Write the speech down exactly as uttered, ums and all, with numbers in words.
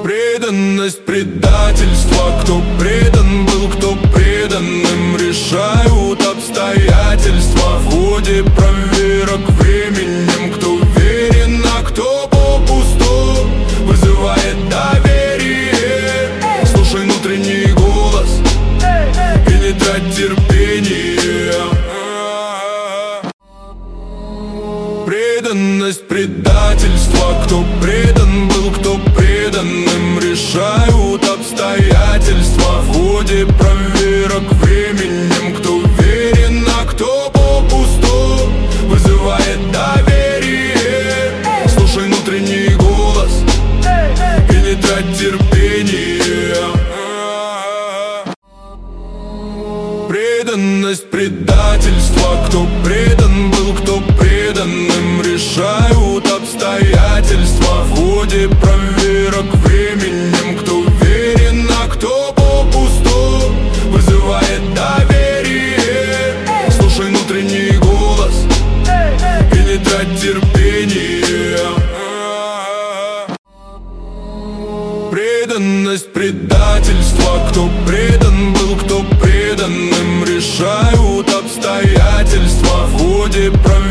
Преданность, предательство. Кто предан был, кто преданным решают обстоятельства. В ходе проверок временем кто верен, а кто попусту вызывает доверие. Слушай внутренний голос и не трать терпение. Преданность, предательство. Кто предан был, кто преданным решают обстоятельства. В ходе проверок временем кто верен, а кто попусту вызывает доверие. Слушай внутренний голос и не трать терпение. Преданность, предательство. Кто предан был, кто преданным решают обстоятельства. В ходе проверок временем кто верен, а кто попусту вызывает доверие. Слушай внутренний голос и не трать терпение. Преданность, предательство. Кто предан был, кто преданным решают обстоятельства. В ходе проверок